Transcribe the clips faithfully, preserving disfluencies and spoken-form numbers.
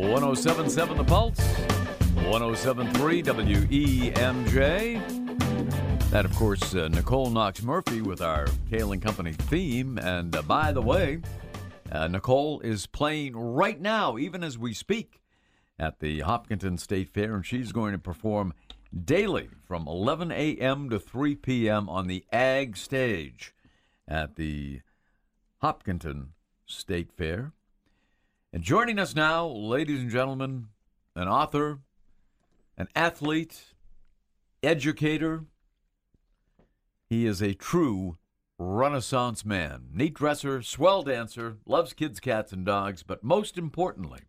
one oh seven point seven The Pulse, one oh seven point three W E M J. That, of course, uh, Nicole Knox-Murphy with our Kale and Company theme. And uh, by the way, uh, Nicole is playing right now, even as we speak, at the Hopkinton State Fair, and she's going to perform daily from eleven a.m. to three p.m. on the Ag stage at the Hopkinton State Fair. And joining us now, ladies and gentlemen, an author, an athlete, educator. He is a true Renaissance man. Neat dresser, swell dancer, loves kids, cats, and dogs, but most importantly,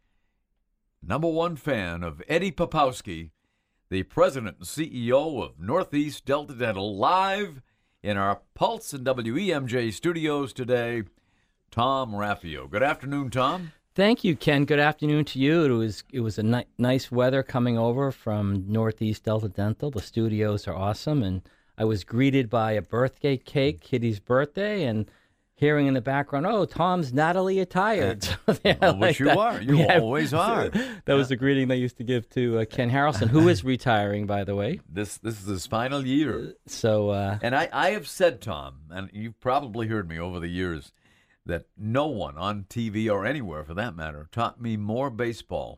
number one fan of Eddie Popowski, the president and C E O of Northeast Delta Dental, live in our Pulse and W E M J studios today, Tom Raffio. Good afternoon, Tom. Thank you, Ken. Good afternoon to you. It was it was a ni- nice weather coming over from Northeast Delta Dental. The studios are awesome, and I was greeted by a birthday cake, Kitty's birthday, and hearing in the background, oh, Tom's Natalie attired. So well, like which you that. are. You Yeah. always are. That yeah. was the greeting they used to give to uh, Ken Harrelson, who is retiring, by the way. This this is his final year. So, uh, and I, I have said, Tom, and you've probably heard me over the years, that no one on T V or anywhere, for that matter, taught me more baseball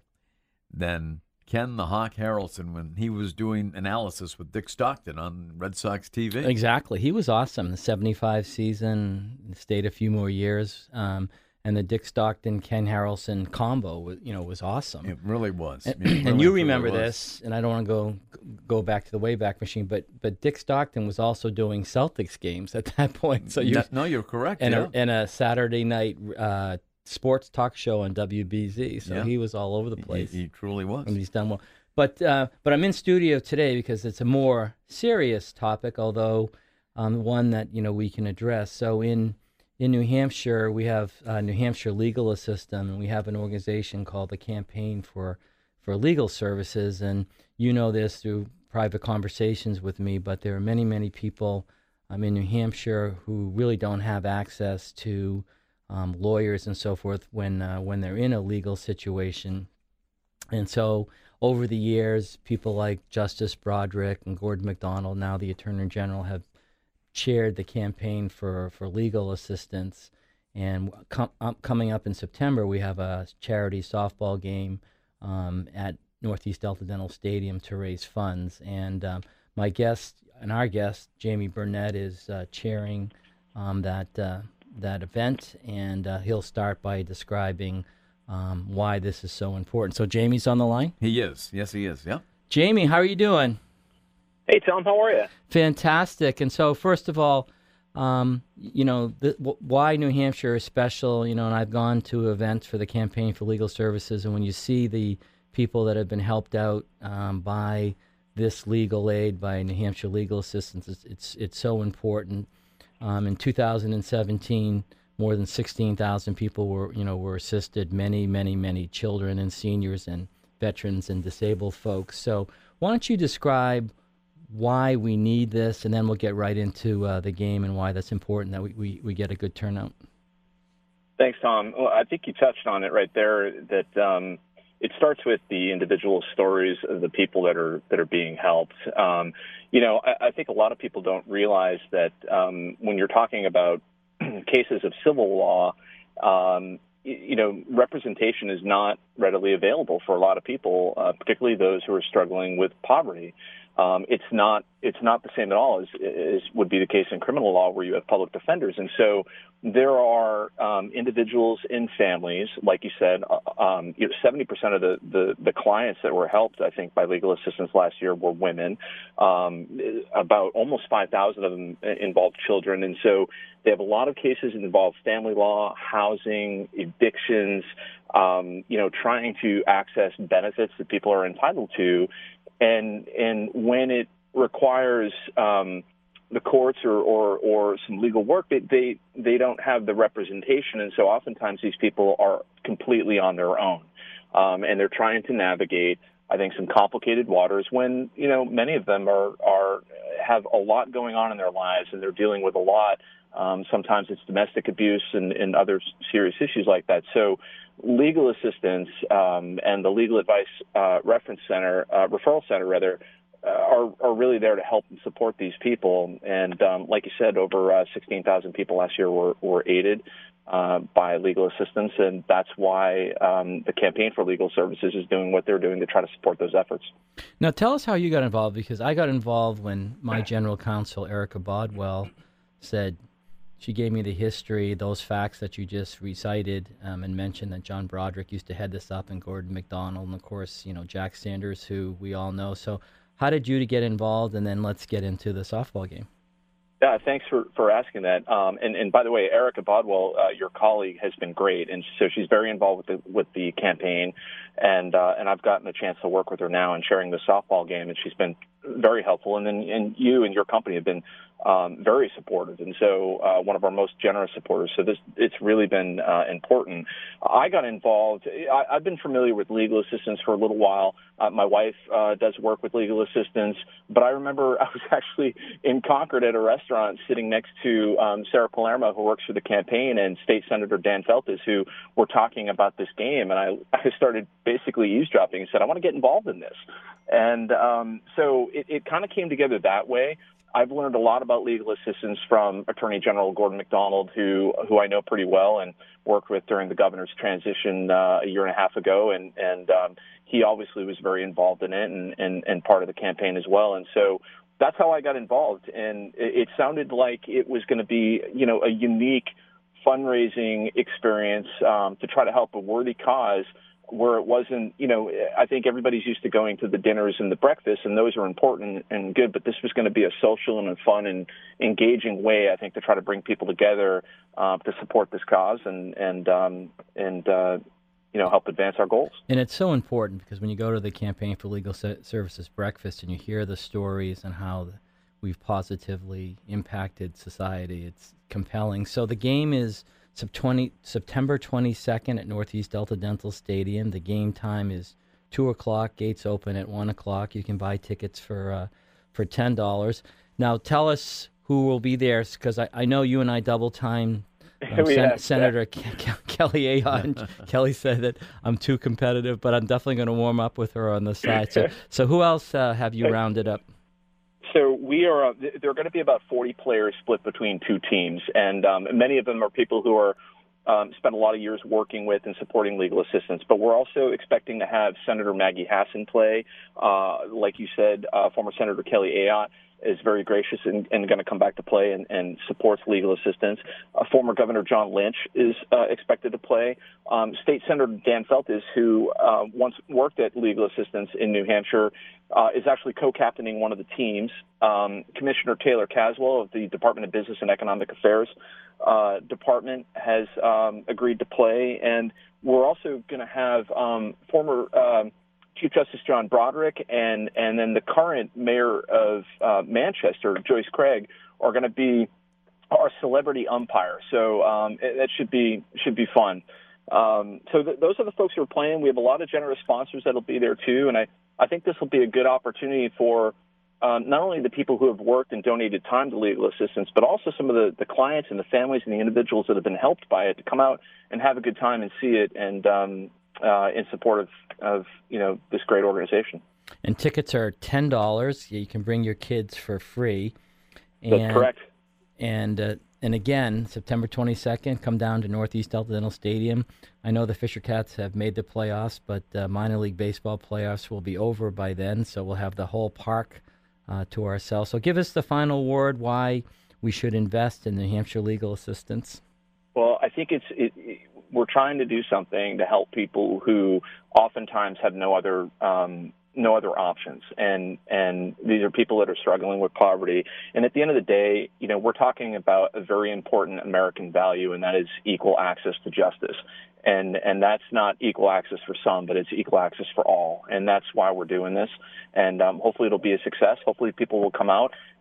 than Ken the Hawk Harrelson when he was doing analysis with Dick Stockton on Red Sox T V. Exactly. He was awesome. The seventy-five season, stayed a few more years, um, and the Dick Stockton-Ken Harrelson combo was, you know, was awesome. It really was. And, It really, and you really remember was. this, and I don't want to go go back to the Wayback Machine, but but Dick Stockton was also doing Celtics games at that point. So you no, no, you're correct. and yeah. a, and a Saturday night uh, sports talk show on W B Z. So Yeah. he was all over the place. He, he truly was. And he's done well. But uh, but I'm in studio today because it's a more serious topic, although um, one that you know we can address. So in in New Hampshire, we have uh, New Hampshire Legal System, and we have an organization called the Campaign for for Legal Services. And you know this through private conversations with me, but there are many many people um, in New Hampshire who really don't have access to um, lawyers and so forth when uh, when they're in a legal situation, and so. Over the years, people like Justice Broderick and Gordon MacDonald, now the Attorney General, have chaired the campaign for, for legal assistance. And com- um, coming up in September, we have a charity softball game um, at Northeast Delta Dental Stadium to raise funds. And um, my guest and our guest, Jamie Burnett, is uh, chairing um, that uh, that event, and uh, he'll start by describing Um, why this is so important. So Jamie's on the line? He is. Yes, he is. Yeah. Jamie, how are you doing? Hey, Tom, how are you? Fantastic. And so first of all, um, you know, the, w- why New Hampshire is special, you know, and I've gone to events for the Campaign for Legal Services, and when you see the people that have been helped out um, by this legal aid, by New Hampshire Legal Assistance, it's it's, it's so important. Um, in two thousand seventeen, more than sixteen thousand people were, you know, were assisted. Many, many, many children and seniors and veterans and disabled folks. So, why don't you describe why we need this, and then we'll get right into uh, the game and why that's important that we, we, we get a good turnout. Thanks, Tom. Well, I think you touched on it right there. That um, it starts with the individual stories of the people that are that are being helped. Um, you know, I, I think a lot of people don't realize that um, when you're talking about cases of civil law, um, you, you know, representation is not readily available for a lot of people, uh, particularly those who are struggling with poverty. Um, it's not it's not the same at all as, as would be the case in criminal law, where you have public defenders. And so there are um, individuals in families, like you said, uh, um, you know, seventy percent of the, the, the clients that were helped, I think, by legal assistance last year were women. Um, about almost five thousand of them involved children. And so they have a lot of cases that involve family law, housing, evictions, um, you know, trying to access benefits that people are entitled to. And and when it requires um, the courts or, or, or some legal work, they, they they don't have the representation, and so oftentimes these people are completely on their own, um, and they're trying to navigate I think, some complicated waters when, you know, many of them are, are have a lot going on in their lives and they're dealing with a lot. Um, sometimes it's domestic abuse and, and other serious issues like that. So legal assistance um, and the Legal Advice uh, Reference Center, uh, Referral Center, rather, uh, are, are really there to help and support these people. And um, like you said, over uh, sixteen thousand people last year were, were aided uh, by legal assistance, and that's why um, the Campaign for Legal Services is doing what they're doing to try to support those efforts. Now, tell us how you got involved, because I got involved when my general counsel, Erica Bodwell, said, she gave me the history, those facts that you just recited, um, and mentioned that John Broderick used to head this up, and Gordon MacDonald, and of course, you know, Jack Sanders, who we all know. So how did you get involved? And then let's get into the softball game. Yeah, thanks for, for asking that. Um, and, and by the way, Erica Bodwell, uh, your colleague, has been great, and so she's very involved with the with the campaign, and uh, and I've gotten a chance to work with her now in sharing the softball game, and she's been very helpful. And then and you and your company have been um, very supportive, and so uh, one of our most generous supporters. So this it's really been uh, important. I got involved. I, I've been familiar with legal assistance for a little while. Uh, my wife uh, does work with legal assistance, but I remember I was actually in Concord at a restaurant sitting next to um, Sarah Palermo, who works for the campaign, and State Senator Dan Feltes, who were talking about this game, and I, I started basically eavesdropping and said, I want to get involved in this. And um, so it, it kind of came together that way. I've learned a lot about legal assistance from Attorney General Gordon MacDonald, who who I know pretty well and worked with during the governor's transition uh, a year and a half ago, and and um, he obviously was very involved in it and, and, and part of the campaign as well. And so that's how I got involved, and it, it sounded like it was going to be, you know, a unique fundraising experience um, to try to help a worthy cause, where it wasn't, you know, I think everybody's used to going to the dinners and the breakfasts, and those are important and good, but this was going to be a social and a fun and engaging way, I think, to try to bring people together uh, to support this cause and, and, um, and uh, you know, help advance our goals. And it's so important, because when you go to the Campaign for Legal Services breakfast and you hear the stories and how we've positively impacted society, it's compelling. So the game is September twenty-second at Northeast Delta Dental Stadium. The game time is two o'clock. Gates open at one o'clock. You can buy tickets for uh, for ten dollars. Now, tell us who will be there, because I, I know you and I double time um, Sen- yeah, Senator yeah. Ke- Kelly Ayotte. Kelly said that I'm too competitive, but I'm definitely going to warm up with her on the side. So, so who else uh, have you rounded up? So we are, uh, there are going to be about forty players split between two teams, and um, many of them are people who are um, spent a lot of years working with and supporting legal assistance. But we're also expecting to have Senator Maggie Hassan play. Uh, like you said, uh, former Senator Kelly Ayotte is very gracious and, and going to come back to play and, and supports legal assistance. Uh, former Governor John Lynch is uh, expected to play. Um, State Senator Dan Feltes, who uh, once worked at legal assistance in New Hampshire, uh, is actually co-captaining one of the teams. Um, Commissioner Taylor Caswell of the Department of Business and Economic Affairs uh, Department has um, agreed to play. And we're also going to have um, former uh, Chief Justice John Broderick and, and then the current mayor of uh, Manchester, Joyce Craig, are going to be our celebrity umpire. So um, it, that should be should be fun. Um, so th- those are the folks who are playing. We have a lot of generous sponsors that will be there too, and I, I think this will be a good opportunity for um, not only the people who have worked and donated time to legal assistance, but also some of the, the clients and the families and the individuals that have been helped by it to come out and have a good time and see it and um, uh, in support of, of you know this great organization. And tickets are ten dollars. You can bring your kids for free. And, That's correct. And uh, and again, September twenty-second, come down to Northeast Delta Dental Stadium. I know the Fisher Cats have made the playoffs, but uh, minor league baseball playoffs will be over by then, so we'll have the whole park uh, to ourselves. So give us the final word why we should invest in New Hampshire legal assistance. Well, I think it's it, it, we're trying to do something to help people who oftentimes have no other um, no other options, and and these are people that are struggling with poverty. And at the end of the day, you know, we're talking about a very important American value, and that is equal access to justice. And and that's not equal access for some, but it's equal access for all. And that's why we're doing this. And um, hopefully it'll be a success. Hopefully people will come out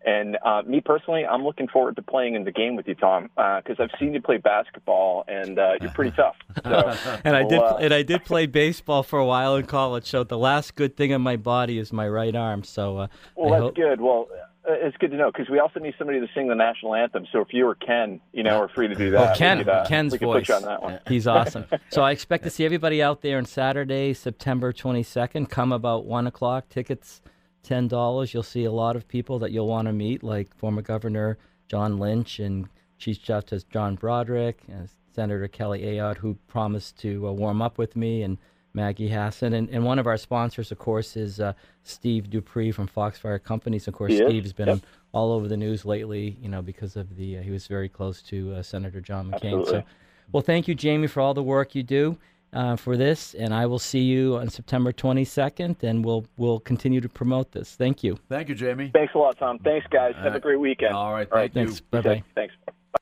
And uh, me personally, I'm looking forward to playing in the game with you, Tom, because uh, I've seen you play basketball, and uh, you're pretty tough. So, and I we'll, did, uh, and I did play baseball for a while in college. So the last good thing on my body is my right arm. So uh, well, I that's hope... good. Well, uh, it's good to know because we also need somebody to sing the national anthem. So if you or Ken, you know, are free to do that, oh, Ken, we could, uh, Ken's we could voice. put you on that one. He's awesome. So I expect to see everybody out there on Saturday, September twenty-second. Come about one o'clock. Tickets ten dollars. You'll see a lot of people that you'll want to meet, like former Governor John Lynch and Chief Justice John Broderick, and Senator Kelly Ayotte, who promised to uh, warm up with me, and Maggie Hassan. And, and one of our sponsors, of course, is uh, Steve Dupree from Foxfire Companies. Of course, He is. Steve's been Yep. all over the news lately, you know, because of the, uh, he was very close to uh, Senator John McCain. Absolutely. So, well, thank you, Jamie, for all the work you do uh, for this. And I will see you on September twenty-second, and we'll we'll continue to promote this. Thank you. Thank you, Jamie. Thanks a lot, Tom. Thanks, guys. Have Uh, a great weekend. all right, All right. thank Thanks. you. Bye-bye. Thanks.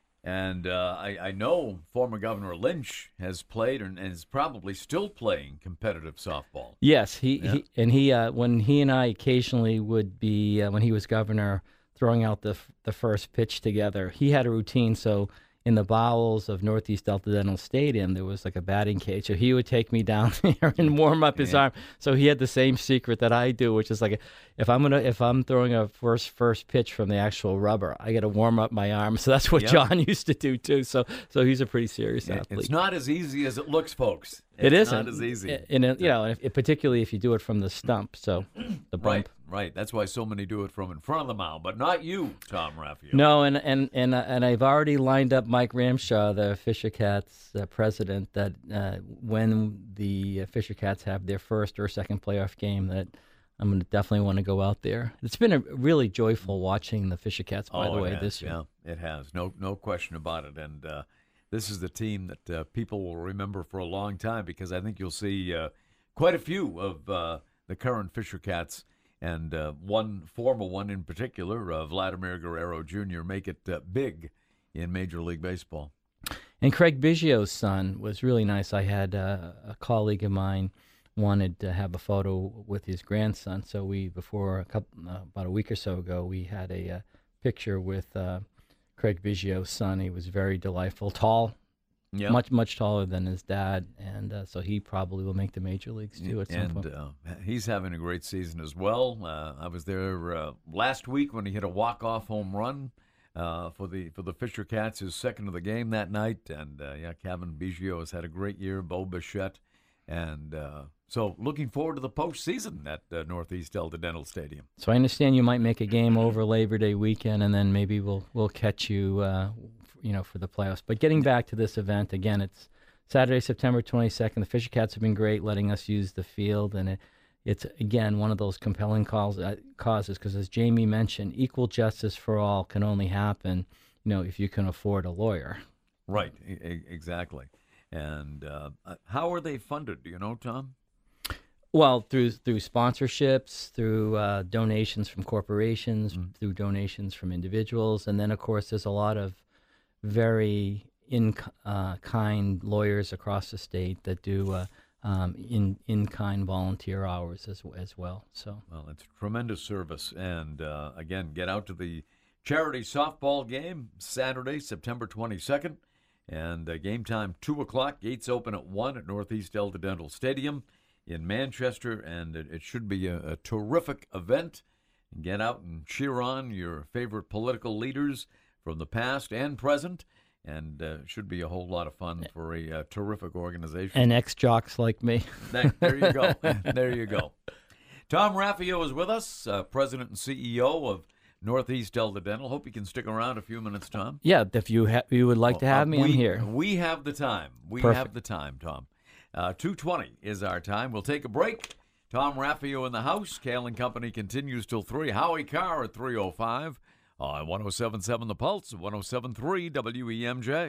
And uh, I, I know former Governor Lynch has played and, and is probably still playing competitive softball. Yes, he, Yeah. he and he uh, when he and I occasionally would be uh, when he was governor throwing out the f- the first pitch together. He had a routine. So in the bowels of Northeast Delta Dental Stadium, there was like a batting cage. So he would take me down there and warm up his Yeah. arm. So he had the same secret that I do, which is like if I'm gonna if I'm throwing a first first pitch from the actual rubber, I got to warm up my arm. So that's what Yeah. John used to do too. So so he's a pretty serious It- athlete. It's not as easy as it looks, folks. It's It isn't. not as easy. And, and, you know, if, particularly if you do it from the stump, so the bump. Right, right. That's why so many do it from in front of the mound, but not you, Tom Raphael. No, and and and uh, and I've already lined up Mike Ramshaw, the Fisher Cats uh, president, that uh, when the uh, Fisher Cats have their first or second playoff game, that I'm going to definitely want to go out there. It's been a really joyful watching the Fisher Cats, by oh, the it way, has, this year. Yeah, it has. No, no question about it. And uh, this is the team that uh, people will remember for a long time because I think you'll see uh, quite a few of uh, the current Fisher Cats and uh, one former one in particular, uh, Vladimir Guerrero Junior, make it uh, big in Major League Baseball. And Craig Biggio's son was really nice. I had uh, a colleague of mine wanted to have a photo with his grandson, so we, before a couple, uh, about a week or so ago, we had a uh, picture with uh, Craig Biggio's son. He was very delightful, tall, Yeah, much much taller than his dad, and uh, so he probably will make the major leagues too at some and point. uh, he's having a great season as well. Uh, I was there uh, last week when he hit a walk-off home run uh, for the for the Fisher Cats, his second of the game that night. And uh, yeah, Kevin Biggio has had a great year. Bo Bichette, and uh, so looking forward to the postseason at uh, Northeast Delta Dental Stadium. So I understand you might make a game over Labor Day weekend, and then maybe we'll we'll catch you, uh, f- you know, for the playoffs. But getting back to this event again, it's Saturday, September twenty-second. The Fisher Cats have been great, letting us use the field, and it, it's again one of those compelling calls, uh, causes. Because as Jamie mentioned, equal justice for all can only happen, you know, if you can afford a lawyer. Right, e- e- exactly. And uh, how are they funded? Do you know, Tom? Well, through through sponsorships, through uh, donations from corporations, Mm. through donations from individuals, and then of course there's a lot of very in uh, kind lawyers across the state that do uh, um, in in kind volunteer hours as as well. So Well, it's tremendous service. And uh, again, get out to the charity softball game Saturday, September twenty-second. And uh, game time, two o'clock. Gates open at one at Northeast Delta Dental Stadium in Manchester. And it, it should be a, a terrific event. Get out and cheer on your favorite political leaders from the past and present. And uh, should be a whole lot of fun for a uh, terrific organization. and ex jocks like me. There, there you go. There you go. Tom Raphael is with us, uh, President and C E O of Northeast Delta Dental. Hope you can stick around a few minutes, Tom. Yeah, if you ha- you would like to have Uh, me, we, I'm here. We have the time. We Perfect. have the time, Tom. Uh, two twenty is our time. We'll take a break. Tom Raphael in the house. Kale and Company continues till three. Howie Carr at three oh five on one oh seven point seven The Pulse, one oh seven point three W E M J.